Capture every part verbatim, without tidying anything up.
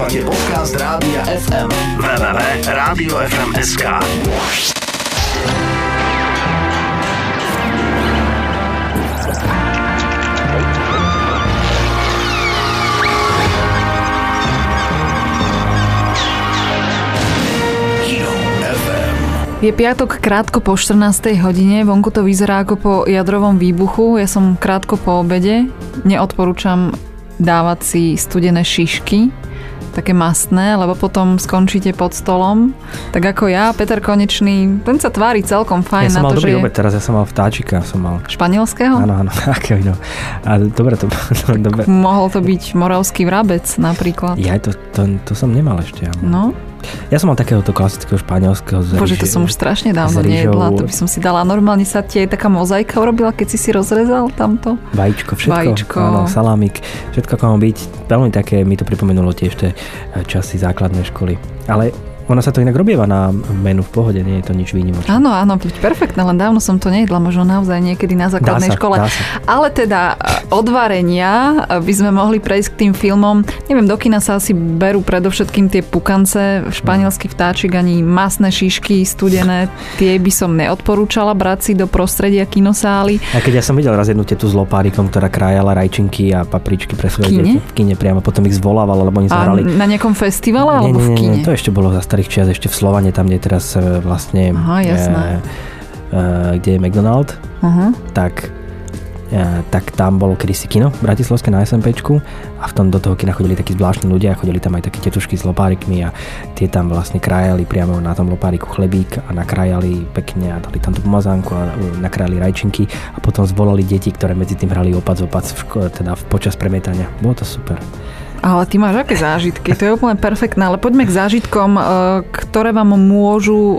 Počúvate podcast Rádia ef em. w w w bodka rádio ef em bodka es ká. Je piatok krátko po štrnástej hodine, vonku to vyzerá ako po jadrovom výbuchu, ja som krátko po obede, neodporúčam dávať si studené šišky, také mastné, lebo potom skončíte pod stolom. Tak ako ja, Peter Konečný, ten sa tvári celkom fajn. Ja som na mal to, dobrý že obed, teraz ja som mal vtáčika. Som mal... Španielského? Áno, áno, akého no. A dobre to bolo. Dobre. Mohol to byť moravský vrabec napríklad. Ja to, to, to som nemal ešte. Ja. No. Ja som mal takéhoto klasického španielského z Bože, to som už strašne dávno nejedla, to by som si dala. Normálne sa ti aj taká mozaika urobila, keď si si rozrezal tamto. Vajíčko, všetko. Vajíčko. Áno, salámik, všetko ako má byť. Veľmi také, mi to pripomenulo tiež tie časy základnej školy. Ale ono sa to inak robieva na menu v pohode, nie je to nič výnimočné. Áno, áno, perfektné, len dávno som to nejedla, možno naozaj niekedy na základnej dá sa, škole. Dá sa. Ale teda od varenia by sme mohli prejsť k tým filmom. Neviem, do kina sa asi berú predovšetkým tie pukance, španielský vtáčik, ani masné šišky studené, tie by som neodporúčala brať si do prostredia kinosály. A keď ja som videl raz jednu tetu s lopárikom, ktorá krájala rajčinky a papričky pre svoje deti v kine priamo, potom ich zvolávala, lebo oni zahrali. A na nejakom festivale nie, alebo nie, nie, v kine? Nie, to ešte bolo za starých čias, ešte v Slovane, tam, kde je teraz vlastne Aha, jasné. E, e, kde je McDonald, uh-huh. tak, e, tak tam bolo kedysi kino bratislavské na SMPčku a v tom do toho kina chodili takí zvláštni ľudia, chodili tam aj také tetušky s lopárikmi a tie tam vlastne krájali priamo na tom lopáriku chlebík a nakrájali pekne a dali tam tú pomazánku a nakrájali rajčinky a potom zvolali deti, ktoré medzi tým hrali opac opac v škole, teda v počas premietania. Bolo to super. Ale ty máš aké zážitky? To je úplne perfektné, ale poďme k zážitkom, ktoré vám môžu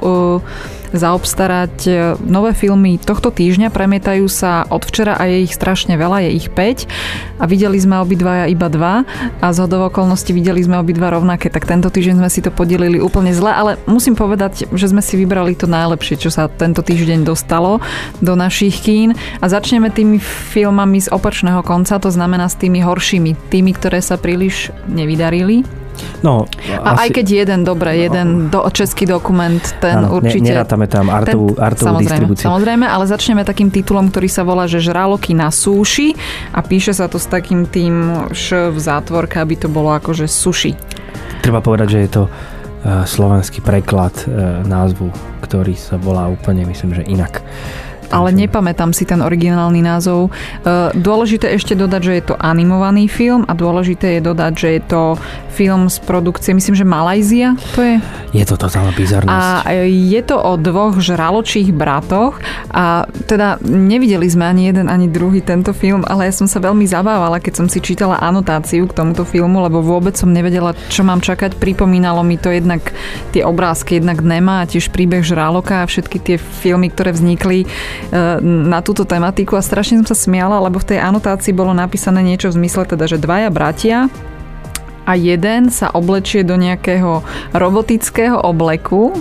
zaobstarať nové filmy tohto týždňa. Premietajú sa od včera a je ich strašne veľa, je ich päť a videli sme obidvaja iba dva a z hodou okolností videli sme obidva rovnaké, tak tento týždeň sme si to podelili úplne zle, ale musím povedať, že sme si vybrali to najlepšie, čo sa tento týždeň dostalo do našich kín a začneme tými filmami z opačného konca, to znamená s tými horšími, tými, ktoré sa príliš nevydarili. No, a asi... aj keď jeden, dobre, jeden do, český dokument, ten áno, určite... Ne, nerátame tam artovú, artovú samozrejme, distribúciu. Samozrejme, ale začneme takým titulom, ktorý sa volá, že Žraloky na súši a píše sa to s takým tým š v zátvorke, aby to bolo akože sushi. Treba povedať, že je to uh, slovenský preklad uh, názvu, ktorý sa volá úplne, myslím, že inak. Ale nepamätám si ten originálny názov. Dôležité ešte dodať, že je to animovaný film a dôležité je dodať, že je to film z produkcie, myslím, že Malajzia to je. Je to totálna bizarnosť. A je to o dvoch žraločích bratoch a teda nevideli sme ani jeden, ani druhý tento film, ale ja som sa veľmi zabávala, keď som si čítala anotáciu k tomuto filmu, lebo vôbec som nevedela, čo mám čakať. Pripomínalo mi to jednak tie obrázky, jednak Nema a tiež príbeh žraloka a všetky tie filmy, ktoré vznikli na túto tematiku a strašne som sa smiala, lebo v tej anotácii bolo napísané niečo v zmysle teda, že dvaja bratia a jeden sa oblečie do nejakého robotického obleku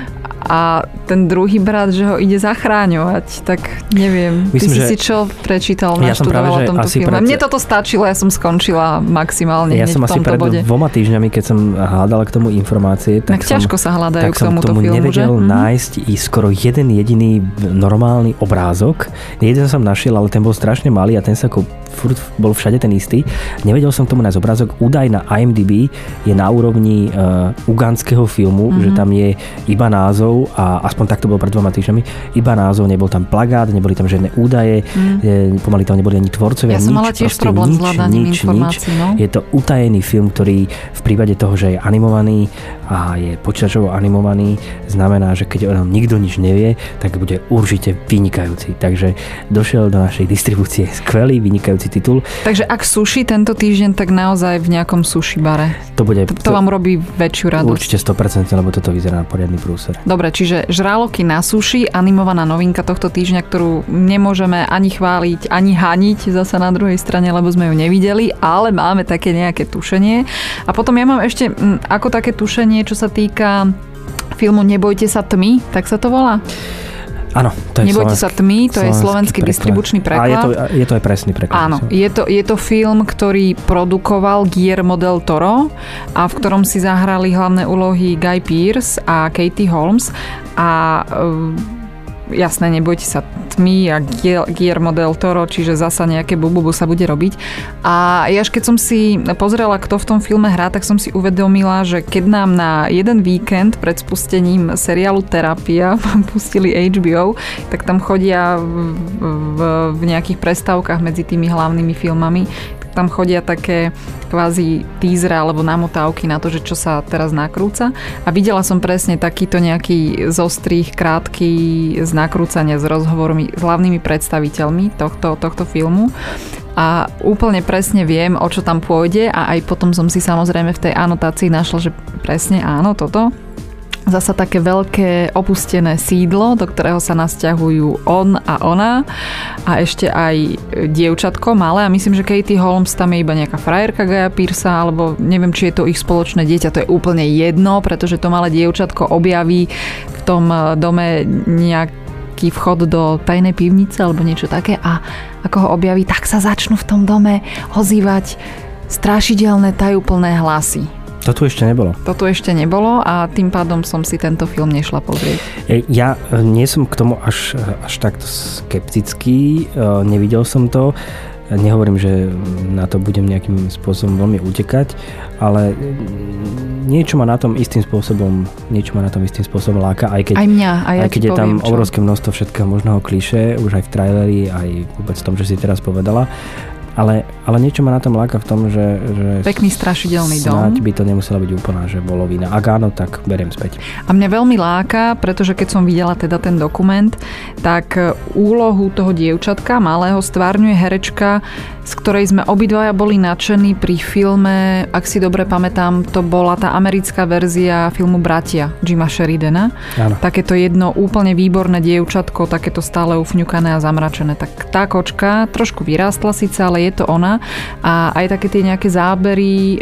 a ten druhý brat, že ho ide zachráňovať, tak neviem. Myslím, Ty si že... si čo prečítal, ja naštudoval o tomto filme? Pred... Mne toto stačilo, ja som skončila maximálne ja hneď v tomto bode. Ja som asi pred dvoma týždňami, keď som hľadala k tomu informácie, tak, tak som, ťažko sa hľadajú tak k tomuto som tomu filmu, nevedel že? nájsť i skoro jeden jediný normálny obrázok. Jeden som našiel, ale ten bol strašne malý a ten sa ako furt bol všade ten istý. Nevedel som k tomu nájsť obrázok. Údaj na IMDb je na úrovni uh, ugandského filmu, mm-hmm. že tam je iba názov a aspoň takto bolo pred dvoma týždňami. Iba názov, nebol tam plagát, neboli tam žiadne údaje, mm. pomaly tam neboli ani tvorcovia, ja nič. Ja som mala tiež problém s hľadaním informácií. No? Je to utajený film, ktorý v prípade toho, že je animovaný a je počítačovo animovaný, znamená, že keď o ňom nikto nič nevie, tak bude určite vynikajúci. Takže došiel do našej distribúcie skvelý, vynikajúci titul. Takže ak sushi tento týždeň, tak naozaj v nejakom sushi bare. To bude... To, to vám robí väčšiu radosť. Určite sto percent, lebo toto vyzerá na poriadny prúser. Dobre, čiže Žraloky na suši, animovaná novinka tohto týždňa, ktorú nemôžeme ani chváliť, ani haniť zasa na druhej strane, lebo sme ju nevideli, ale máme také nejaké tušenie. A potom ja mám ešte m, ako také tušenie, čo sa týka filmu Nebojte sa tmy, tak sa to volá? Áno, to je Nebojte sa tmy, to je slovenský preklad. distribučný preklad. A je to, je to aj presný preklad. Áno, je to, je to film, ktorý produkoval Guillermo del Toro a v ktorom si zahrali hlavné úlohy Guy Pearce a Katie Holmes a jasné, nebojte sa tmy a Guillermo del Toro, čiže zasa nejaké bububu sa bude robiť. A ja až keď som si pozrela, kto v tom filme hrá, tak som si uvedomila, že keď nám na jeden víkend pred spustením seriálu Terapia pustili há bé ó, tak tam chodia v, v, v nejakých prestávkach medzi tými hlavnými filmami, tam chodia také kvázi teasery alebo namotávky na to, že čo sa teraz nakrúca. A videla som presne takýto nejaký zostrých, krátky z nakrúcania s rozhovormi s hlavnými predstaviteľmi tohto, tohto filmu. A úplne presne viem, o čo tam pôjde a aj potom som si samozrejme v tej anotácii našla, že presne áno, toto. Zasa také veľké opustené sídlo, do ktorého sa nasťahujú on a ona a ešte aj dievčatko malé a myslím, že Katie Holmes tam je iba nejaká frajerka Gaya Pearcea alebo neviem, či je to ich spoločné dieťa, to je úplne jedno, pretože to malé dievčatko objaví v tom dome nejaký vchod do tajnej pivnice alebo niečo také a ako ho objaví, tak sa začnú v tom dome ozývať strašidelné tajúplné hlasy. To tu ešte nebolo. To tu ešte nebolo a tým pádom som si tento film nešla pozrieť. Ja nie som k tomu až, až takto skeptický, nevidel som to. Nehovorím, že na to budem nejakým spôsobom veľmi utekať, ale niečo ma na tom istým spôsobom, niečo ma na tom istým spôsobom láka, aj keď, aj mňa, aj ja aj keď je poviem, tam čo? obrovské množstvo všetkého možného klišé, už aj v traileri, aj vôbec v tom, že si teraz povedala. Ale, ale niečo ma na tom láka v tom, že, že pekný strašidelný dom. Snáď by to nemusela byť úplná, že volovina. Ak áno, tak beriem späť. A mňa veľmi láka, pretože keď som videla teda ten dokument, tak úlohu toho dievčatka malého stvárňuje herečka, z ktorej sme obidvaja boli nadšení pri filme, ak si dobre pamätám, to bola tá americká verzia filmu Bratia Jima Sheridana. Áno. Takéto jedno úplne výborné dievčatko, takéto stále ufňukané a zamračené. Tak tá kočka trošku vyrástla síce, ale je to ona a aj také tie nejaké zábery e,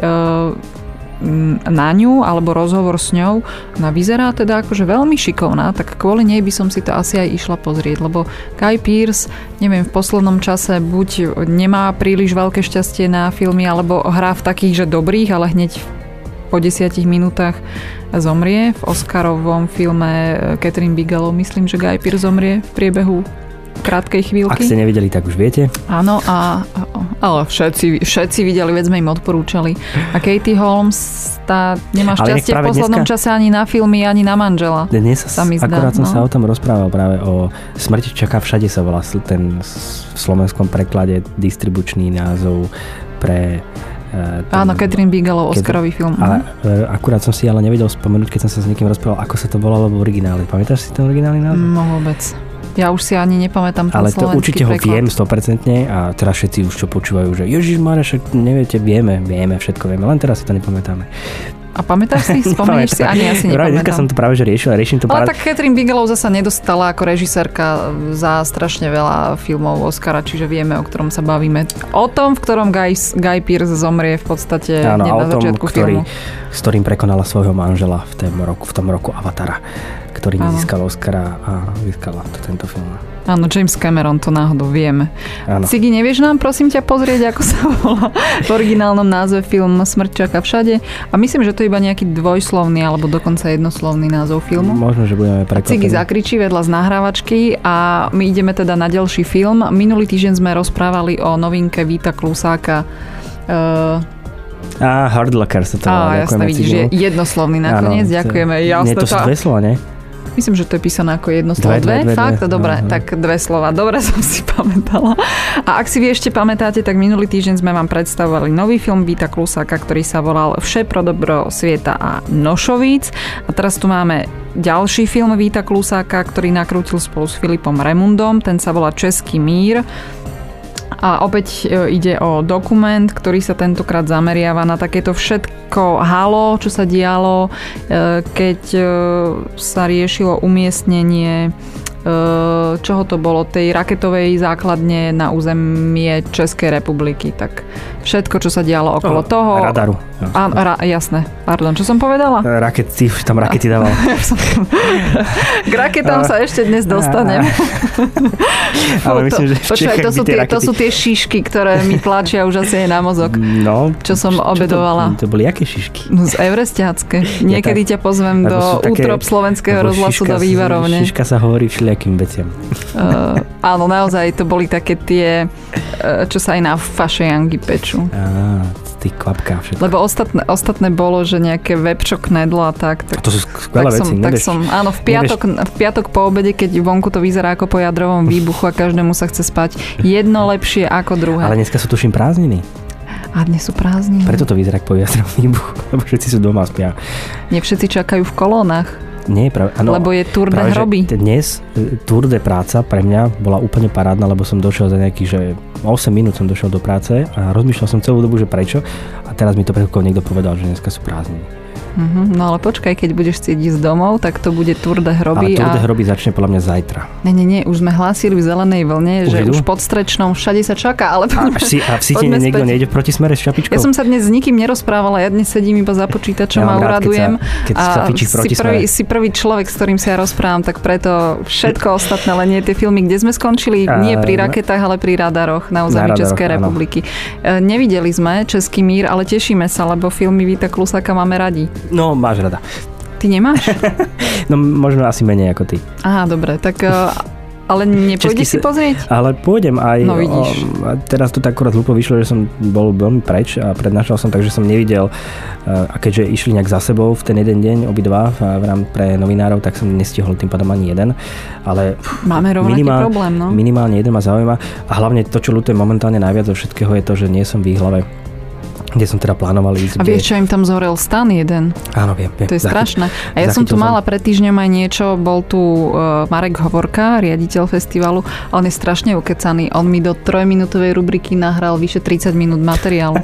na ňu alebo rozhovor s ňou, ona vyzerá teda akože veľmi šikovná, tak kvôli nej by som si to asi aj išla pozrieť, lebo Guy Pearce, neviem, v poslednom čase buď nemá príliš veľké šťastie na filmy, alebo hrá v takých, že dobrých, ale hneď po desiatich minútach zomrie. V Oscarovom filme Catherine Bigelow myslím, že Guy Pearce zomrie v priebehu krátkej chvíľky. Ak ste nevideli, tak už viete. Áno, a, ale všetci, všetci videli, veď sme im odporúčali. A Katie Holmes, tá nemá šťastie v poslednom dneska, čase ani na filmy, ani na manžela. Dnes sa, zdá, akorát som no. sa o tom rozprával práve o Smrti čaká všade sa volá ten v slovenskom preklade distribučný názov pre ten, áno, Catherine Bigelow, Oscarový film. Ale uh, akurát som si ale nevedel spomenúť, keď som sa s niekým rozprával, ako sa to volalo v origináli. Pamätáš si ten originálny názov? No vôbec. Ja už si ani nepamätám ten ale to určite preklad. Ho viem sto percent a teraz všetci už čo počúvajú, že Ježišmarja, však neviete, vieme, vieme, všetko vieme, len teraz si to nepamätáme. A pamätáš si? Spomenieš si? Ani ja si nepamätám. Dneska som to práve že riešil a riešim to Ale práve... tak Catherine Bigelow zasa nedostala ako režisérka za strašne veľa filmov Oscara, čiže vieme, o ktorom sa bavíme. O tom, v ktorom Guy, Guy Pearce zomrie v podstate áno, hneď na tom, začiatku ktorý, filmu. S ktorým prekonala svojho manžela v tom roku, v tom roku Avatara, ktorý nezískal Oscara a získala to tento film. Áno, James Cameron, to náhodou vieme. Áno. Sigi, nevieš nám prosím ťa pozrieť, ako sa volá v originálnom názve film Smrť čaká všade? A myslím, že to je iba nejaký dvojslovný alebo dokonca jednoslovný názov filmu. Možno, že budeme prekvapení. Sigi zakričí vedľa z nahrávačky a my ideme teda na ďalší film. Minulý týždeň sme rozprávali o novinke Víta Klusáka. Uh, Á, Hard Locker sa to volá. Á, jasne, vidíš, je jednoslovný nakoniec. Áno, ďakujeme. Jasne, nie, to sú dve slova, nie? Myslím, že to je písané ako jedno slovo. Dve? dve, dve Fakt? Dve. Dobre, uh-huh. Tak dve slova. Dobre som si pamätala. A ak si vy ešte pamätáte, tak minulý týždeň sme vám predstavovali nový film Víta Klusáka, ktorý sa volal Vše pro dobro sveta a Nošovíc. A teraz tu máme ďalší film Víta Klusáka, ktorý nakrútil spolu s Filipom Remundom. Ten sa volá Český mír. A opäť ide o dokument, ktorý sa tentokrát zameriava na takéto všetko halo, čo sa dialo, keď sa riešilo umiestnenie čoho to bolo, tej raketovej základne na územie Českej republiky. Tak všetko, čo sa dialo okolo oh, toho. Radaru. Áno, ra, jasné. Pardon, čo som povedala? Rakety, tam rakety dával. K raketám sa ešte dnes dostanem. Ale myslím, že Počúvaj, to, sú tie, rakety... to sú tie šišky, ktoré mi tlačia už asi aj na mozog. No, čo som čo obedovala. To, to boli aké šišky? No z Eurestiacké. Niekedy ja ťa pozvem do útrop slovenského rozhlasu do Vývarovne. Šiška sa hovorí všelijakým veciam. Uh, áno, naozaj to boli také tie, uh, čo sa aj na fašejangy pečú. Á, z tých kvapká všetko. Lebo ostatné, ostatné bolo, že nejaké vepčo knedlo a tak. tak a to sú skvelé tak veci. Som, tak som, áno, v piatok, v piatok po obede, keď vonku to vyzerá ako po jadrovom výbuchu a každému sa chce spať jedno lepšie ako druhé. Ale dneska sú tuším prázdniny. A dnes sú prázdniny. Preto to vyzerá ako po jadrovom výbuchu, lebo všetci sú doma a spia. Nie všetci čakajú v kolónach. Nie, práve, ano, lebo je Tour de hroby. Dnes Tour de práca pre mňa bola úplne parádna, lebo som došiel za nejakých, že osem minút som došiel do práce a rozmýšľal som celú dobu, že prečo. A teraz mi to pred chvíľkou niekto povedal, že dneska sú prázdniny. Mm-hmm. No ale počkaj, keď budeš chcieť ísť domov, tak to bude Tour de hroby. Ale Tour de a... hroby začne podľa mňa zajtra. Nie, nie, nie, už sme hlásili v zelenej vlne, už že idú? Už pod Strečnom všade sa čaká, ale poďme, a, si, a v Sitine niekto nejde v protismere s čapičkou? Ja som sa dnes s nikým nerozprávala, ja dnes sedím iba za počítačom ja a uradujem. Keď sa, keď sa a si prvý, si prvý človek, s ktorým sa ja rozprávam, tak preto všetko ostatné, len nie tie filmy, kde sme skončili, a... nie pri raketách, ale pri radaroch na území na Českej áno. republiky. Nevideli sme Český mír, ale tešíme sa, lebo filmy Víta Klusáka máme radi. No, máš rada. Ty nemáš? No možno asi menej ako ty. Aha, dobre, tak ale nepôjdeš si pozrieť? Ale pôjdem aj. No vidíš. O, teraz to tak akurát hlúpo vyšlo, že som bol veľmi preč a prednášal som, takže som nevidel. A keďže išli nejak za sebou v ten jeden deň, obidva v rám pre novinárov, tak som nestihol tým pádom ani jeden. Ale máme rovnaký minimál, problém, no? Minimálne jeden ma zaujíma. A hlavne to, čo ľutujem momentálne najviac zo všetkého, je to, že nie som v Výhlave, kde som teda plánoval ísť. A vieš, čo im tam zorel stan jeden? Áno, viem. viem. To je strašné. A ja som tu mala pred týždňom aj niečo, bol tu uh, Marek Hovorka, riaditeľ festivalu, a on je strašne ukecaný. On mi do trojminútovej rubriky nahral vyše tridsať minút materiálu.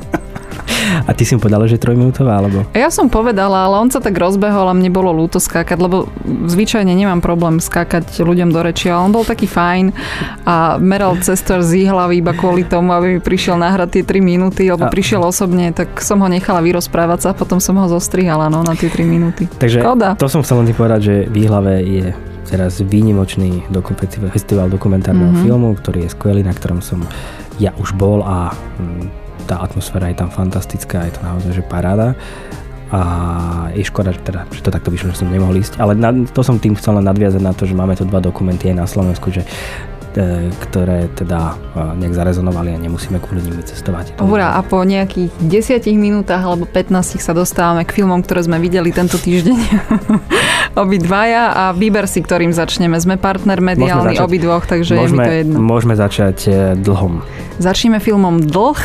A ty si mu povedala, že je trojminútová, alebo? Ja som povedala, ale on sa tak rozbehol a mne bolo ľúto skákať, lebo zvyčajne nemám problém skákať ľuďom do reči, ale on bol taký fajn a meral cestu z hlavy iba kvôli tomu, aby mi prišiel nahrať tie tri minúty, lebo a... prišiel osobne, tak som ho nechala vyrozprávať sa a potom som ho zostrihala no, na tie tri minúty. Takže Škoda. To som chcel len povedať, že v Výhlave je teraz výnimočný dokument, festival dokumentárneho mm-hmm. filmu, ktorý je skvelý, na ktorom som ja už bol a tá atmosféra je tam fantastická, je to naozaj že paráda a je škoda, že, teda, že to takto vyšlo, že som nemohol ísť, ale na, to som tým chcel len nadviazať na to, že máme tu dva dokumenty aj na Slovensku, že e, ktoré teda nejak zarezonovali a nemusíme kvôli nimi cestovať. Hurá, a po nejakých desiatich minútach alebo pätnástich sa dostávame k filmom, ktoré sme videli tento týždeň. Obidvaja a výber si, ktorým začneme. Sme partner mediálny obidvoch, takže môžeme, je mi to jedno. Môžeme začať Dlhom. Začneme filmom Dlh.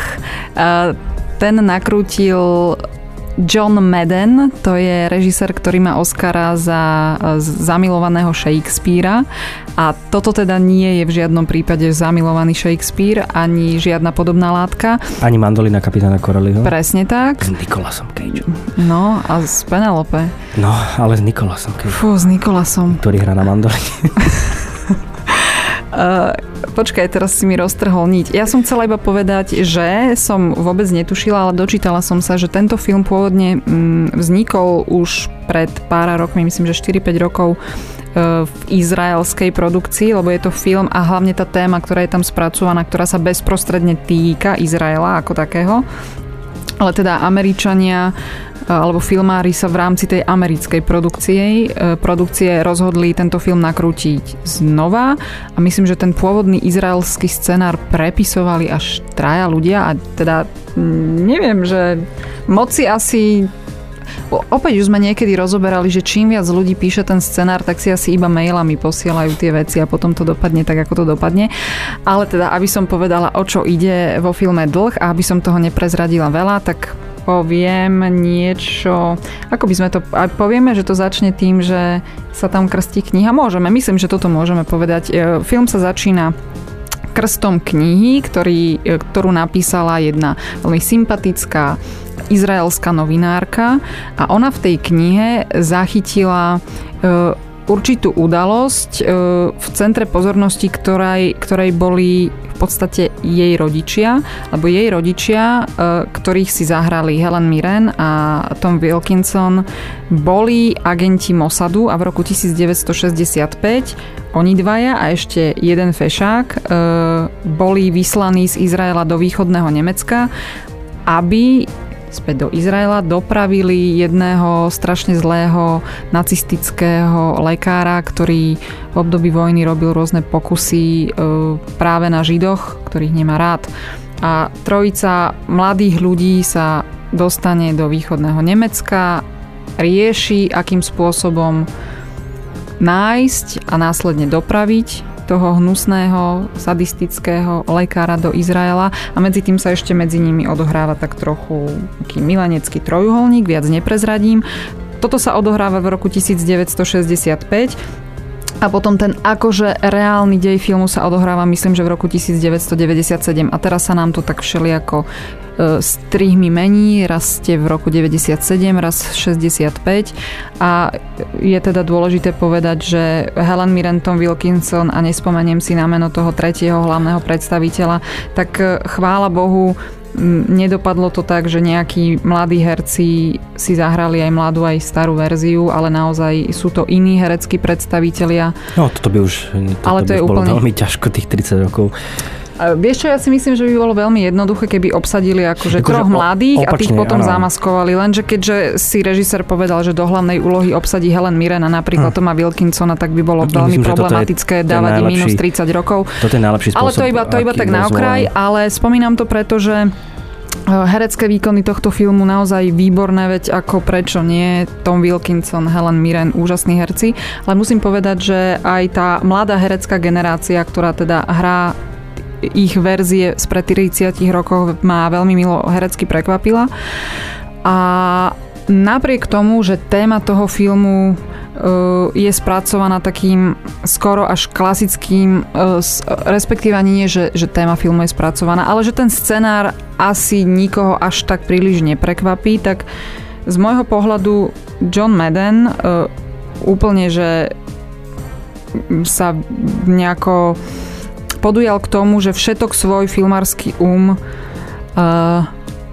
Ten nakrútil John Madden, to je režisér, ktorý má Oscara za zamilovaného Shakespearea. A toto teda nie je v žiadnom prípade zamilovaný Shakespeare, ani žiadna podobná látka. Ani mandolina kapitána Corelliho. Presne tak. S Nicolasom Cageom. No, a s Penelope. No, ale s Nicolasom Cageom. Fú, s Nicolasom. Ktorý hrá na mandoline. Uh, počkaj, teraz si mi roztrhol niť. Ja som chcela iba povedať, že som vôbec netušila, ale dočítala som sa, že tento film pôvodne mm, vznikol už pred pár rokmi, myslím, že štyri päť rokov uh, v izraelskej produkcii, lebo je to film a hlavne tá téma, ktorá je tam spracovaná, ktorá sa bezprostredne týka Izraela ako takého. Ale teda Američania alebo filmári sa v rámci tej americkej produkcie, produkcie rozhodli tento film nakrútiť znova a myslím, že ten pôvodný izraelský scenár prepisovali až traja ľudia a teda neviem, že moci asi opäť už sme niekedy rozoberali, že čím viac ľudí píše ten scenár, tak si asi iba mailami posielajú tie veci a potom to dopadne tak, ako to dopadne. Ale teda, aby som povedala, o čo ide vo filme Dlh a aby som toho neprezradila veľa, tak poviem niečo, ako by sme to, povieme, že to začne tým, že sa tam krstí kniha. Môžeme, myslím, že toto môžeme povedať. Film sa začína krstom knihy, ktorý, ktorú napísala jedna veľmi sympatická izraelská novinárka a ona v tej knihe zachytila určitú udalosť v centre pozornosti, ktorej, ktorej boli v podstate jej rodičia, lebo jej rodičia, ktorých si zahrali Helen Mirren a Tom Wilkinson, boli agenti Mossadu a v roku devätnásťstošesťdesiatpäť oni dvaja a ešte jeden fešák boli vyslaní z Izraela do východného Nemecka, aby späť do Izraela dopravili jedného strašne zlého nacistického lekára, ktorý v období vojny robil rôzne pokusy práve na Židoch, ktorých nemá rád. A trojica mladých ľudí sa dostane do východného Nemecka, rieši, akým spôsobom nájsť a následne dopraviť toho hnusného, sadistického lekára do Izraela a medzi tým sa ešte medzi nimi odohráva tak trochu taký milenecký trojuholník, viac neprezradím. Toto sa odohráva v roku devätnásťstošesťdesiatpäť a potom ten akože reálny dej filmu sa odohráva, myslím, že v roku devätnásťstodeväťdesiatsedem a teraz sa nám to tak všelijako strihmi mení, raz ste v roku deväťdesiatsedem, raz šesťdesiatpäť a je teda dôležité povedať, že Helen Mirren, Tom Wilkinson a nespomeniem si na meno toho tretieho hlavného predstaviteľa, tak chvála Bohu nedopadlo to tak, že nejakí mladí herci si zahrali aj mladú, aj starú verziu, ale naozaj sú to iní hereckí predstavitelia. No, toto by už, toto ale to by je bolo úplne... veľmi ťažko, tých tridsať rokov. Vieš čo, ja si myslím, že by bolo veľmi jednoduché, keby obsadili akože Ako troch mladých opačne, a tých potom áno. zamaskovali. Lenže keďže si režisér povedal, že do hlavnej úlohy obsadí Helen Mirren a napríklad hm. Toma Wilkinsona, tak by bolo no, veľmi myslím, problematické je, dávať im minus tridsať rokov. Toto je najlepší spôsob. Ale to iba, to iba tak na okraj, ale spomínam to preto, že herecké výkony tohto filmu naozaj výborné, veď ako prečo nie, Tom Wilkinson, Helen Mirren, úžasní herci. Ale musím povedať, že aj tá mladá herecká generácia, ktorá teda hrá ich verzie spred tridsiatich rokov, ma veľmi milo herecky prekvapila. A napriek tomu, že téma toho filmu je spracovaná takým skoro až klasickým, respektíve ani nie, že, že téma filmu je spracovaná, ale že ten scenár asi nikoho až tak príliš neprekvapí, tak z môjho pohľadu John Madden úplne, že sa nejako podujal k tomu, že všetok svoj filmársky um uh,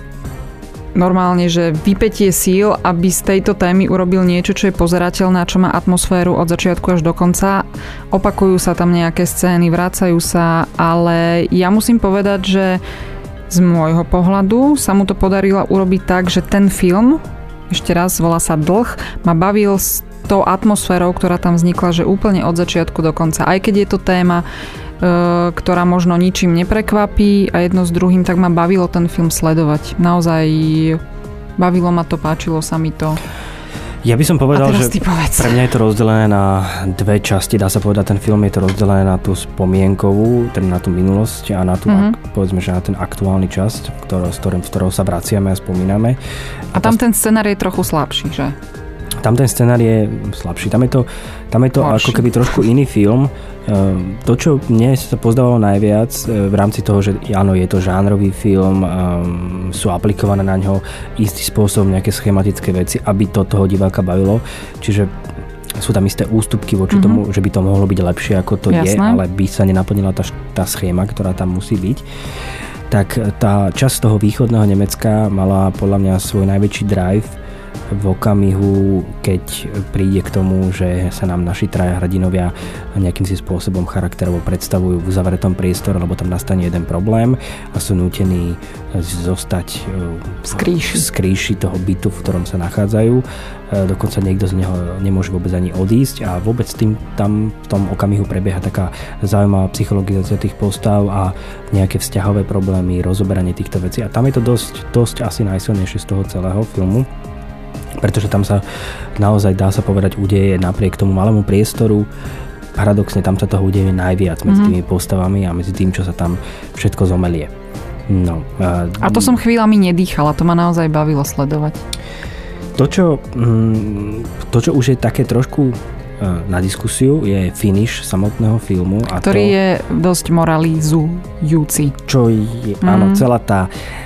normálne, že vypätie síl, aby z tejto témy urobil niečo, čo je pozerateľné a čo má atmosféru od začiatku až do konca. Opakujú sa tam nejaké scény, vracajú sa, ale ja musím povedať, že z môjho pohľadu sa mu to podarilo urobiť tak, že ten film, ešte raz, volá sa Dlh, ma bavil s tou atmosférou, ktorá tam vznikla, že úplne od začiatku do konca. Aj keď je to téma, ktorá možno ničím neprekvapí a jedno s druhým, tak ma bavilo ten film sledovať. Naozaj bavilo ma to, páčilo sa mi to. Ja by som povedal, že povedz. Pre mňa je to rozdelené na dve časti. Dá sa povedať, ten film je to rozdelené na tú spomienkovú, teda na tú minulosť a na tú, mm-hmm. povedzme, že na ten aktuálny časť, ktorou, s ktorým, v ktorou sa vraciame a spomíname. A, a tam tá... ten scenár je trochu slabší, že? Tam ten scenár je slabší. Tam je to, tam je to ako keby trošku iný film. To, čo mne sa pozdávalo najviac v rámci toho, že áno, je to žánrový film, sú aplikované na ňo istý spôsob, nejaké schematické veci, aby to toho diváka bavilo. Čiže sú tam isté ústupky voči mm-hmm. tomu, že by to mohlo byť lepšie, ako to Jasné. je, ale by sa nenaplnila tá, tá schéma, ktorá tam musí byť. Tak tá časť toho východného Nemecka mala podľa mňa svoj najväčší drive v okamihu, keď príde k tomu, že sa nám naši traja hrdinovia nejakým si spôsobom charakterovo predstavujú v uzavretom priestore, lebo tam nastane jeden problém a sú nútení zostať z kríši. z kríši toho bytu, v ktorom sa nachádzajú. Dokonca niekto z neho nemôže vôbec ani odísť a vôbec tým tam v tom okamihu prebieha taká zaujímavá psychologizácia tých postav a nejaké vzťahové problémy, rozoberanie týchto vecí. A tam je to dosť, dosť asi najsilnejšie z toho celého filmu. Pretože tam sa naozaj, dá sa povedať, udeje napriek tomu malému priestoru. Paradoxne tam sa toho udeje najviac medzi tými postavami a medzi tým, čo sa tam všetko zomelie. No, a... a to som chvíľami nedýchala, to ma naozaj bavilo sledovať. To, čo, to, čo už je také trošku na diskusiu, je finish samotného filmu. A ktorý to, je dosť moralizujúci. Čo je, mm. áno, celá tá...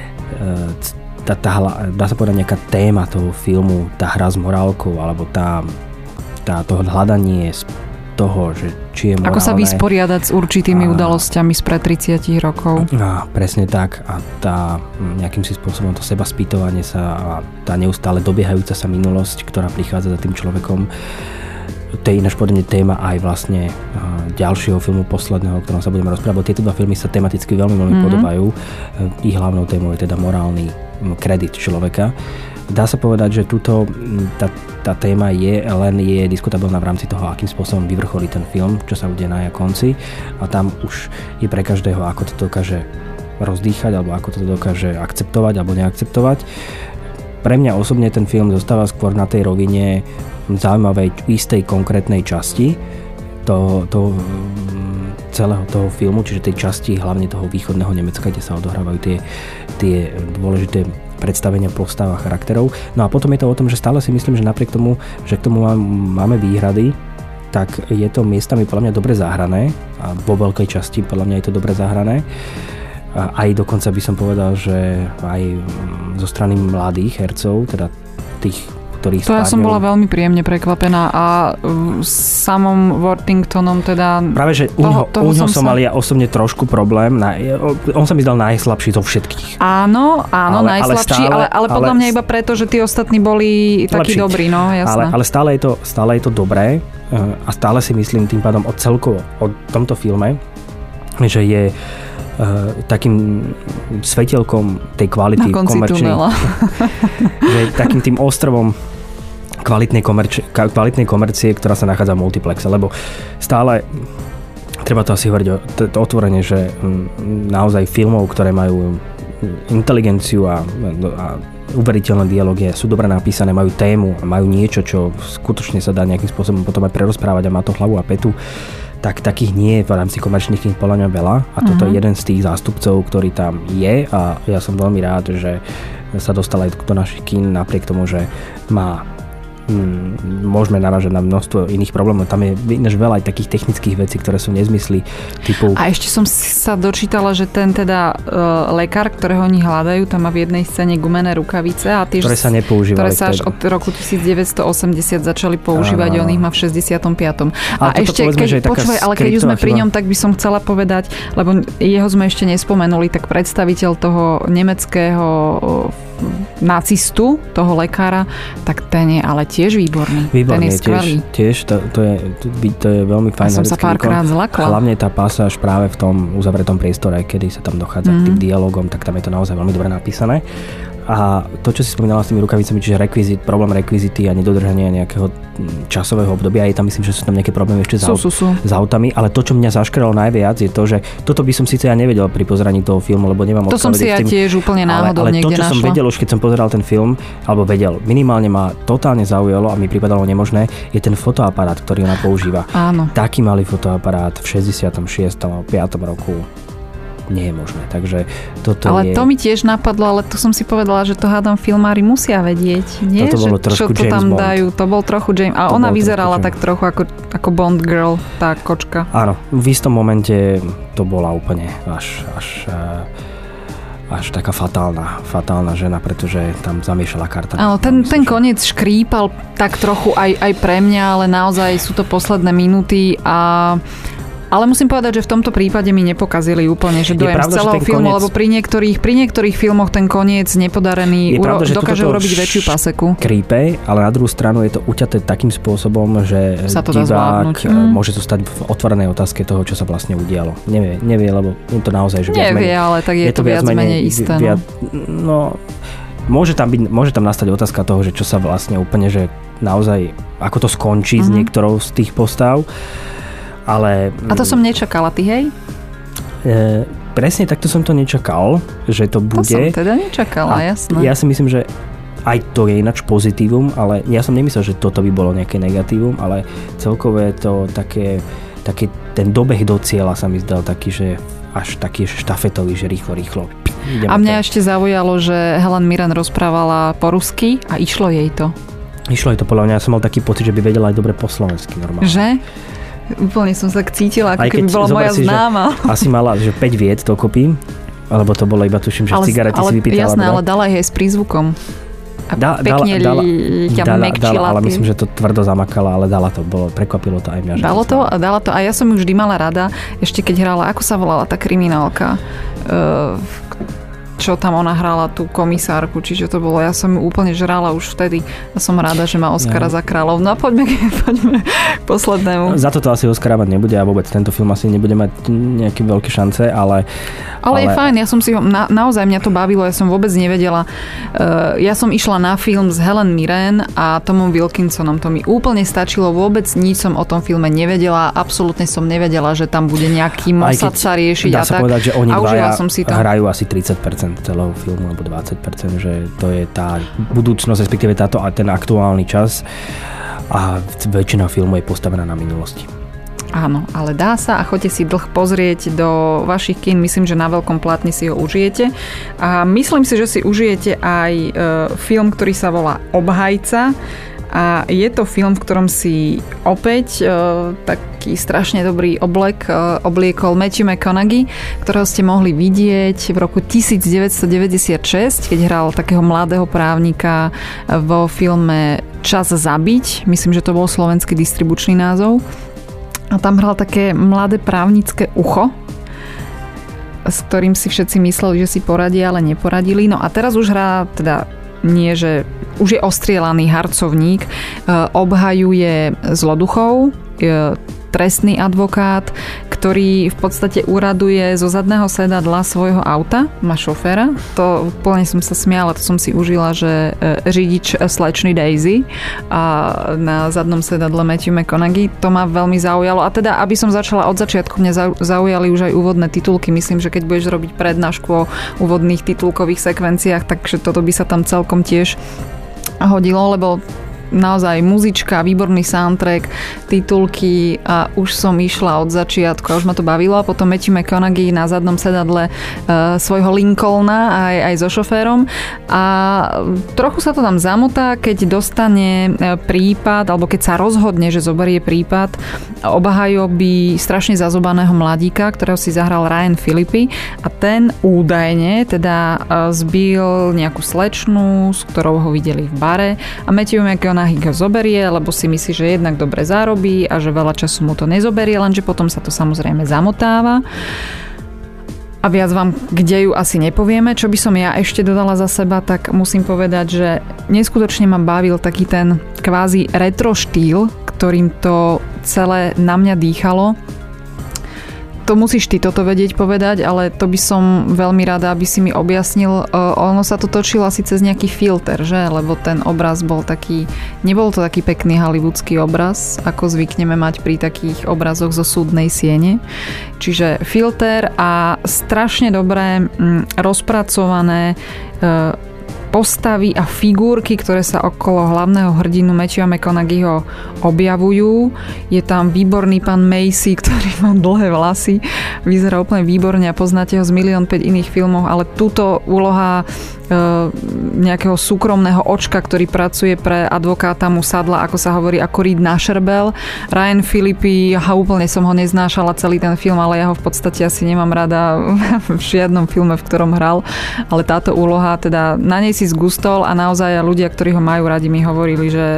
Tá, tá, dá sa povedať nejaká téma toho filmu, tá hra s morálkou, alebo tá táto hľadanie toho, že či je morálne. Ako sa vysporiadať s určitými a, udalosťami spred tridsať rokov. A, presne tak. A tá nejakým si spôsobom to seba spýtovanie sa a tá neustále dobiehajúca sa minulosť, ktorá prichádza za tým človekom. To je ináč podobne téma aj vlastne ďalšieho filmu posledného, o ktorom sa budeme rozprávať. Tieto dva filmy sa tematicky veľmi, veľmi mm-hmm. podobajú. Ich hlavnou témou je teda morálny kredit človeka. Dá sa povedať, že túto, tá, tá téma je len je diskutabilná v rámci toho, akým spôsobom vyvrcholí ten film, čo sa udeje na jej konci. A tam už je pre každého, ako to dokáže rozdýchať, alebo ako to dokáže akceptovať, alebo neakceptovať. Pre mňa osobne ten film zostáva skôr na tej rovine zaujímavej istej konkrétnej časti toho, toho celého toho filmu, čiže tej časti hlavne toho východného Nemecka, kde sa odohrávajú tie, tie dôležité predstavenia postav a charakterov. No a potom je to o tom, že stále si myslím, že napriek tomu, že k tomu máme výhrady, tak je to miestami podľa mňa dobre zahrané a vo veľkej časti podľa mňa je to dobre zahrané. A aj dokonca by som povedal, že aj zo strany mladých hercov, teda tých, ktorých to ja som bola veľmi príjemne prekvapená a s samom Worthingtonom teda... Práve, že u ňoho som, som, som sa... mal ja osobne trošku problém. Na, on sa mi zdal najslabší zo všetkých. Áno, áno, ale, najslabší, ale, stále, ale, ale podľa ale, mňa iba preto, že tí ostatní boli takí lepší. Dobrí, no jasné. Ale, ale stále, je to, stále je to dobré a stále si myslím tým pádom o celkovo, o tomto filme, že je takým svetelkom tej kvality komerčnej. Že takým tým ostrovom kvalitnej, komerč- kvalitnej komercie, ktorá sa nachádza v multiplexe, lebo stále treba to asi hovoriť otvorene, že naozaj filmov, ktoré majú inteligenciu a, a uveriteľné dialógy, sú dobre napísané, majú tému a majú niečo, čo skutočne sa dá nejakým spôsobom potom aj prerozprávať a má to hlavu a petu, tak takých nie je v rámci komerčných kín podľa mňa veľa a toto mm-hmm. je jeden z tých zástupcov, ktorý tam je a ja som veľmi rád, že sa dostal aj do našich kín napriek tomu, že má Hmm, môžeme narážať na množstvo iných problémov. Tam je ináč veľa aj takých technických vecí, ktoré sú nezmysly typu... A ešte som sa dočítala, že ten teda uh, lekár, ktorého oni hľadajú, tam má v jednej scéne gumené rukavice a tiež, ktoré sa nepoužívali. Ktoré sa až od roku devätnásťstoosemdesiat začali používať, on ich má v šesťdesiatom piatom. A, a ešte, povedzme, keď, počúvaj, ale keď už sme pri ňom, tak by som chcela povedať, lebo jeho sme ešte nespomenuli, tak predstaviteľ toho nemeckého nacistu, toho lekára, tak ten je ale tiež výborný. Výborný, ten je skvelý. Tiež, tiež to, to, je, to, to je veľmi fajn. Ja som sa párkrát zlakla. Hlavne tá pasáž práve v tom uzavretom priestore, kedy sa tam dochádza mm-hmm. k tým dialogom, tak tam je to naozaj veľmi dobre napísané. A to, čo si spomínala s tými rukavicami, čiže rekvizit, problém rekvizity a nedodržania nejakého časového obdobia, je tam, myslím, že sú tam nejaké problémy ešte sú, s, sú, sú. s autami, ale to, čo mňa zaškrelo najviac, je to, že toto by som síce ja nevedel pri pozeraní toho filmu, lebo nemám to som si ja tiež úplne náhodou ale, ale niekde to, čo našla. som vedel už, keď som pozeral ten film, alebo vedel, minimálne ma totálne zaujalo a mi pripadalo nemožné, je ten fotoaparát, ktorý ona používa. Áno. Taký malý fotoaparát v šesťdesiatom šiestom piatom roku nie je možné, takže toto ale je... to mi tiež napadlo, ale to som si povedala, že to hádam filmári musia vedieť, nie? Toto bolo že, trošku čo to James tam Bond. dajú, to bol trochu James, a to ona vyzerala tak trochu ako, ako Bond girl, tá kočka. Áno, v istom momente to bola úplne až, až, až taká fatálna, fatálna žena, pretože tam zamiešala karta. Áno, ten, ten koniec škrípal tak trochu aj, aj pre mňa, ale naozaj sú to posledné minúty a ale musím povedať, že v tomto prípade mi nepokazili úplne, že dojem z celého filmu, koniec... lebo pri niektorých, pri niektorých filmoch ten koniec nepodarený uro... dokáže urobiť väčšiu paseku. Krípe, ale na druhú stranu je to uťaté takým spôsobom, že divák mm. môže zostať v otvorenej otázke toho, čo sa vlastne udialo. Nevie, nevie, lebo je to naozaj, že viac nevie, menej, ale tak je, je to viac menej, menej isté. Viac, no, môže tam byť, môže tam nastať otázka toho, že čo sa vlastne úplne, že naozaj, ako to skončí mm-hmm. s niektorou z tých postav. Ale, a to som nečakala, ty hej? E, presne takto som to nečakal, že to bude. To som teda nečakala, a jasné. Ja si myslím, že aj to je ináč pozitívum, ale ja som nemyslel, že toto by bolo nejaké negatívum, ale celkovo je to také, taký ten dobeh do cieľa sa mi zdal taký, že až taký štafetový, že rýchlo, rýchlo. Ideme a mňa to. ešte zaujalo, že Helen Mirren rozprávala po rusky a išlo jej to. Išlo jej to podľa mňa, ja som mal taký pocit, že by vedela aj dobre po slovensky normálne. Že? Úplne som sa cítila, ako keby bola moja si, známa. Asi mala, že päť vied dokopy, alebo to bolo iba, tuším, že ale, cigarety ale, si vypýtala. Jasné, ale dala jej aj s prízvukom. a da, pekne dala, ťa dala, mekčila. Dala, ale myslím, že to tvrdo zamakala, ale dala to. Bolo, prekvapilo to aj mňa. Dalo to, to dala to a ja som ju vždy mala rada, ešte keď hrala, ako sa volala tá kriminálka, uh, čo tam ona hrala, tú komisárku, čiže to bolo, ja som ju úplne žrala už vtedy a som rada, že má Oscara ja. za kráľov. No a poďme, poďme k poslednému. Za toto asi Oscara mať nebude a vôbec tento film asi nebude mať nejaké veľké šance, ale... Ale, ale je fajn, ja som si ho, na, naozaj mňa to bavilo, ja som vôbec nevedela. Uh, ja som išla na film s Helen Mirren a Tomom Wilkinsonom, to mi úplne stačilo, vôbec nič som o tom filme nevedela, absolútne som nevedela, že tam bude nejaký Mossad sa riešiť a tak. Povedať, že oni a dvaja som si to. Hrajú asi tridsať percent celého filmu, alebo dvadsať percent, že to je tá budúcnosť, respektíve táto a ten aktuálny čas a väčšina filmu je postavená na minulosti. Áno, ale dá sa a choďte si dlh pozrieť do vašich kín, myslím, že na veľkom plátne si ho užijete a myslím si, že si užijete aj e, film, ktorý sa volá Obhajca. A je to film, v ktorom si opäť e, taký strašne dobrý oblek e, obliekol Matthew McConaughey, ktorého ste mohli vidieť v roku devätnásťstodeväťdesiatšesť, keď hral takého mladého právnika vo filme Čas zabiť. Myslím, že to bol slovenský distribučný názov. A tam hral také mladé právnické ucho, s ktorým si všetci mysleli, že si poradia, ale neporadili. No a teraz už hrá teda nie, že už je ostrielaný harcovník, obhajuje zloduchov, trestný advokát, ktorý v podstate úraduje zo zadného sedadla svojho auta, má šoféra. To úplne som sa smiala, to som si užila, že ridič slečny Daisy a na zadnom sedadle Matthew McConaughey. To ma veľmi zaujalo. A teda, aby som začala od začiatku, mňa zaujali už aj úvodné titulky. Myslím, že keď budeš robiť prednášku o úvodných titulkových sekvenciách, takže toto by sa tam celkom tiež hodilo, lebo naozaj muzička, výborný soundtrack, titulky a už som išla od začiatku a už ma to bavilo a potom Matthew McConaughey na zadnom sedadle uh, svojho Lincolna aj, aj so šoférom a trochu sa to tam zamotá, keď dostane prípad alebo keď sa rozhodne, že zoberie prípad obhajoby strašne zazobaného mladíka, ktorého si zahral Ryan Phillippe a ten údajne teda zbil nejakú slečnu, s ktorou ho videli v bare a Matthew McConaughey ho zoberie, lebo si myslí, že jednak dobre zarobí a že veľa času mu to nezoberie, lenže potom sa to samozrejme zamotáva. A viac vám k deju asi nepovieme. Čo by som ja ešte dodala za seba, tak musím povedať, že neskutočne ma bavil taký ten kvázi retro štýl, ktorým to celé na mňa dýchalo. To musíš ty toto vedieť povedať, ale to by som veľmi rada, aby si mi objasnil. Ono sa to točilo asi cez nejaký filter, že? Lebo ten obraz bol taký, nebol to taký pekný hollywoodský obraz, ako zvykneme mať pri takých obrazoch zo súdnej siene. Čiže filter a strašne dobré rozpracované postavy a figurky, ktoré sa okolo hlavného hrdinu Matthewa McConaugheyho objavujú. Je tam výborný pán Macy, ktorý má dlhé vlasy. Vyzerá úplne výborne a poznáte ho z milión päť iných filmov, ale túto úloha nejakého súkromného očka, ktorý pracuje pre advokáta mu sadla, ako sa hovorí, ako Reed na šerbel. Ryan Phillippe, ja úplne som ho neznášala celý ten film, ale ja ho v podstate asi nemám rada v žiadnom filme, v ktorom hral, ale táto úloha, teda na nej si zgustol a naozaj ľudia, ktorí ho majú radi, mi hovorili, že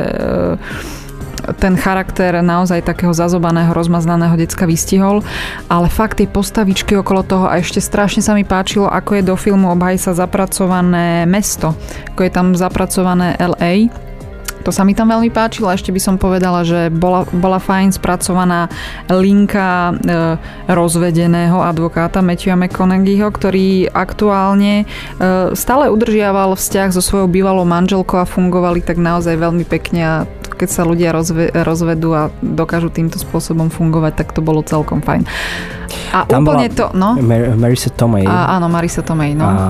ten charakter naozaj takého zazobaného, rozmaznaného decka vystihol, ale fakt tie postavičky okolo toho a ešte strašne sa mi páčilo, ako je do filmu Obhajca zapracované mesto, ako je tam zapracované el ej. To sa mi tam veľmi páčilo a ešte by som povedala, že bola, bola fajn spracovaná linka e, rozvedeného advokáta Matthewa McConaugheyho, ktorý aktuálne e, stále udržiaval vzťah so svojou bývalou manželkou a fungovali tak naozaj veľmi pekne a keď sa ľudia rozve, rozvedú a dokážu týmto spôsobom fungovať, tak to bolo celkom fajn. A tam úplne to, no? Mar- Marisa Tomei. A, áno, Marisa Tomei, no. A,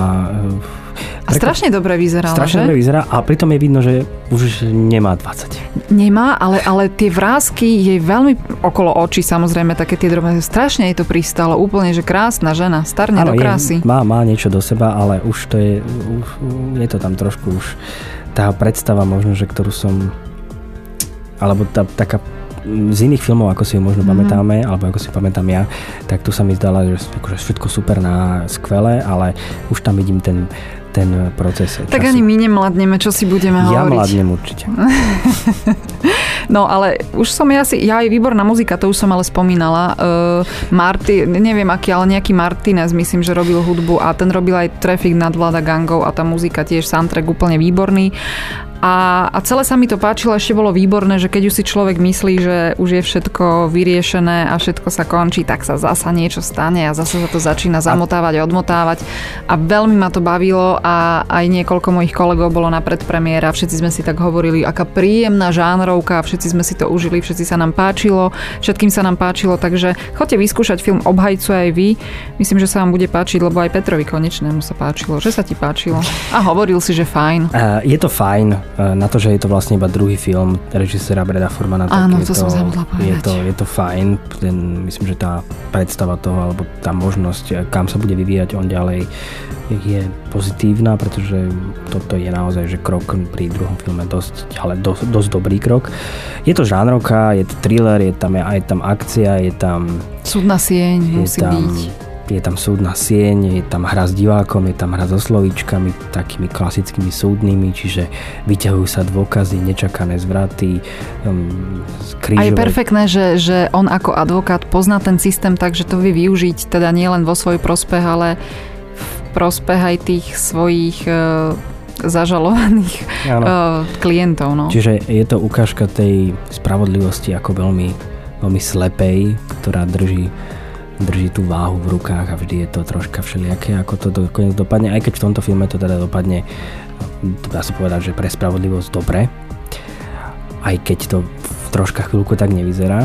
a strašne dobre vyzerala, strašne že? dobre vyzerá a pritom je vidno, že už nemá dvadsať. Nemá, ale, ale tie vrásky jej veľmi okolo očí, samozrejme, také tie drobné. Strašne jej to pristalo, úplne, že krásna žena, starne ano, do krásy. Je, má, má niečo do seba, ale už to je, už, je to tam trošku už tá predstava možno, že ktorú som alebo tá, taká z iných filmov, ako si ju možno mm. pamätáme, alebo ako si pamätám ja, tak tu sa mi zdala, že akože všetko super na skvelé, ale už tam vidím ten, ten proces času. Tak ani my nemladneme, čo si budeme ja hovoriť. Ja mladnem určite. No ale už som ja si, ja aj výborná muzika, to už som ale spomínala. Uh, Marty, neviem aký, ale nejaký Martinez, myslím, že robil hudbu a ten robil aj Traffic nad Vlada gangov a tá muzika tiež soundtrack úplne výborný. A, a celé sa mi to páčilo, ešte bolo výborné, že keď už si človek myslí, že už je všetko vyriešené a všetko sa končí, tak sa zasa niečo stane a zasa sa to začína zamotávať a odmotávať. A veľmi ma to bavilo a aj niekoľko mojich kolegov bolo na predpremiére a všetci sme si tak hovorili, aká príjemná žánrovka, všetci sme si to užili, všetci sa nám páčilo, všetkým sa nám páčilo, takže choďte vyskúšať film Obhajcu aj vy. Myslím, že sa vám bude páčiť, lebo aj Petrovi Konečnému sa páčilo, že sa ti páčilo. A hovoril si, že fajn. Uh, je to fajn. Na to, že je to vlastne iba druhý film režiséra Breda Formana, tak áno, je, to, to, je, to, je to fajn. Ten, myslím, že tá predstava toho, alebo tá možnosť, kam sa bude vyvíjať on ďalej, je pozitívna, pretože toto je naozaj že krok pri druhom filme dosť, ale dosť, dosť dobrý krok. Je to žánrovka, je to thriller, je tam, je tam akcia, je tam... Súdna sieň musí tam, byť. Je tam súdna sieň, je tam hra s divákom, je tam hra so slovíčkami, takými klasickými súdnymi, čiže vyťahujú sa dôkazy, nečakané zvraty, um, krížové. A je perfektné, že, že on ako advokát pozná ten systém tak, že to vie využiť, teda nie len vo svoj prospech, ale v prospech aj tých svojich uh, zažalovaných uh, klientov. No. Čiže je to ukážka tej spravodlivosti ako veľmi, veľmi slepej, ktorá drží drží tú váhu v rukách a vždy je to troška všelijaké, ako to dokoniec dopadne, aj keď v tomto filme to teda dopadne, dá sa povedať, že pre spravodlivosť dobre, aj keď to v troška chvíľku tak nevyzerá.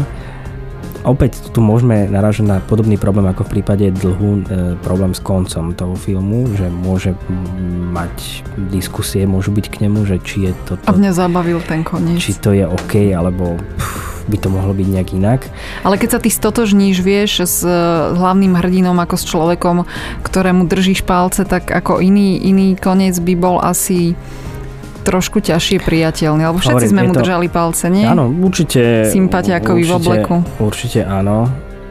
Opäť tu môžeme narážať na podobný problém ako v prípade Dlhu, e, problém s koncom toho filmu, že môže mať diskusie, môžu byť k nemu, že či je to... A mňa zabavil ten koniec. Či to je OK, alebo... Pff, by to mohlo byť nejak inak. Ale keď sa ty stotožníš, vieš, s hlavným hrdinom ako s človekom, ktorému držíš palce, tak ako iný, iný koniec by bol asi trošku ťažšie priateľný. Lebo všetci Hovorím, sme mu to... držali palce, nie? Áno, určite. Sympatiakovi v obleku. Určite áno.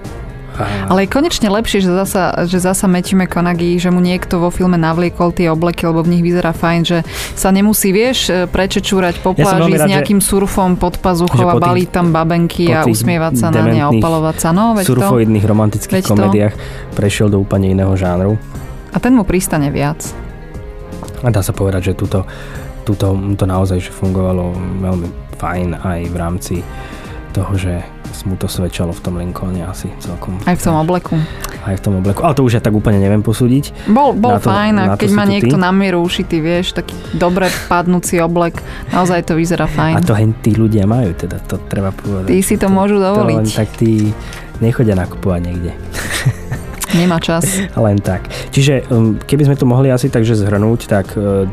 Ale je konečne lepšie, že zasa, že zasa Matthew McConaughey, že mu niekto vo filme navliekol tie obleky, lebo v nich vyzerá fajn, že sa nemusí, vieš, prečečúrať po pláži ja s nejakým rád, surfom pod pazuchou a balí tam babenky a usmievať sa na ne a opalovať sa. No, veď surfoidných romantických komédiách prešiel do úplne iného žánru. A ten mu pristane viac. A dá sa povedať, že tuto, tuto to naozaj že fungovalo veľmi fajn aj v rámci toho, že mu to svedčalo v tom Lincolne asi celkom. Aj v tom obleku. Aj v tom obleku. Ale to už ja tak úplne neviem posúdiť. Bol, bol to, fajn a keď má niekto na mieru ušitý, vieš, taký dobre padnúci oblek, naozaj to vyzerá fajn. A to hen tí ľudia majú, teda to treba povedať. Tí si to, to môžu dovoliť. To len tak tí nechodia nakupovať niekde. Nemá čas. Len tak. Čiže keby sme to mohli asi takže zhrnúť, tak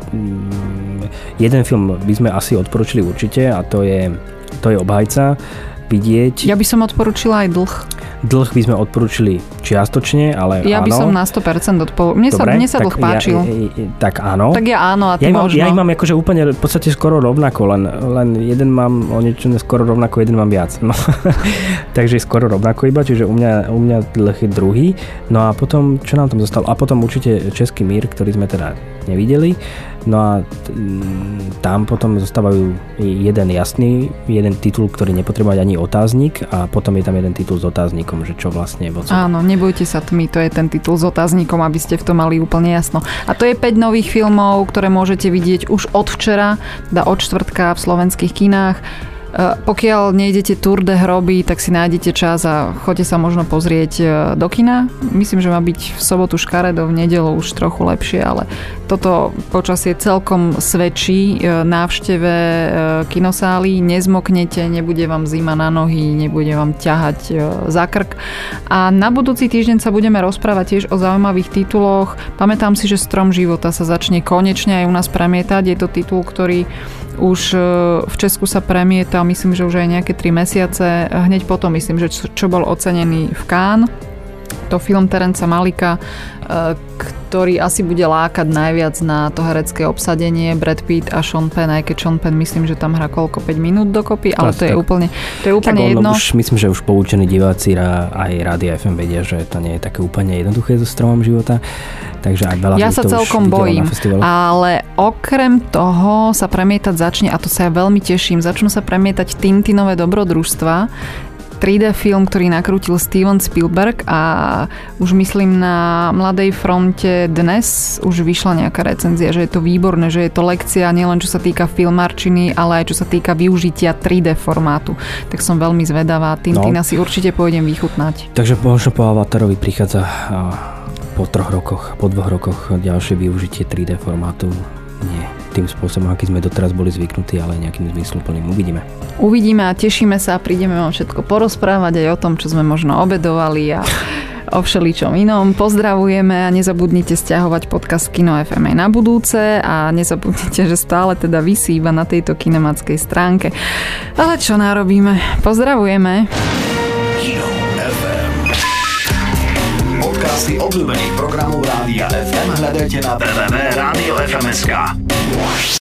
jeden film by sme asi odporúčili určite a to je, to je Obhajca. Vidieť. Ja by som odporúčila aj Dlh. Dlh by sme odporúčili čiastočne, ale ja áno. Ja by som na sto percent odporúčila. Mne, Dobre, sa, mne sa Dlh páčil. Ja, ja, tak áno. Tak ja áno a ty ja mám, možno. Ja ich mám akože úplne v podstate skoro rovnako, len, len jeden mám o niečo skoro rovnako, jeden mám viac. No. Takže skoro rovnako iba, čiže u mňa, u mňa Dlh je druhý. No a potom, čo nám tam zostalo? A potom určite Český mír, ktorý sme teda nevideli. No a tam potom zostávajú jeden jasný, jeden titul, ktorý nepotrebuje ani otáznik a potom je tam jeden titul s otáznikom, že čo vlastne je vodcom. Áno, nebojte sa tmy, to je ten titul s otáznikom, aby ste v tom mali úplne jasno. A to je päť nových filmov, ktoré môžete vidieť už od včera, teda od štvrtka v slovenských kinách. Pokiaľ nejdete Tour de hroby, tak si nájdete čas a choďte sa možno pozrieť do kina. Myslím, že má byť v sobotu škaredo, v nedeľu už trochu lepšie, ale toto počasie celkom svedčí návšteve kinosály. Nezmoknete, nebude vám zima na nohy, nebude vám ťahať za krk. A na budúci týždeň sa budeme rozprávať tiež o zaujímavých tituloch. Pamätám si, že Strom života sa začne konečne aj u nás premietať. Je to titul, ktorý už v Česku sa premieta, myslím, že už aj nejaké tri mesiace. Hneď potom, myslím, že čo bol ocenený v Cannes. To film Terenca Malika, ktorý asi bude lákať najviac na to herecké obsadenie, Brad Pitt a Sean Penn, aj keď Sean Penn myslím, že tam hrá koľko, päť minút dokopy, ale to je, úplne, to je úplne tak jedno. Už, myslím, že už poučení diváci aj Rádia ef em vedia, že to nie je také úplne jednoduché so stromom života, takže aj veľa ja sa to celkom bojím, ale okrem toho sa premietať začne, a to sa ja veľmi teším, začnú sa premietať Tintinové dobrodružstva, tri dé film, ktorý nakrútil Steven Spielberg, a už myslím na Mladej fronte dnes už vyšla nejaká recenzia, že je to výborné, že je to lekcia nielen čo sa týka filmárčiny, ale aj čo sa týka využitia tri dé formátu. Tak som veľmi zvedavá. Tintina no. si určite pôjdem vychutnať. Takže možno po Avatarovi prichádza po troch rokoch, po dvoch rokoch ďalšie využitie tri dé formátu. Nie tým spôsobom, aký sme doteraz boli zvyknutí, ale nejakým zmysluplným. Uvidíme. Uvidíme a tešíme sa a prídeme vám všetko porozprávať aj o tom, čo sme možno obedovali a o všeličom inom. Pozdravujeme a nezabudnite stiahovať podcast Kino ef em aj na budúce a nezabudnite, že stále teda visí iba na tejto kinematskej stránke. Ale čo narobíme? Pozdravujeme. Kino ef em. Podcasty obľúbených programov Rádia ef em hľadajte na w w w bodka radio ef em bodka es ká.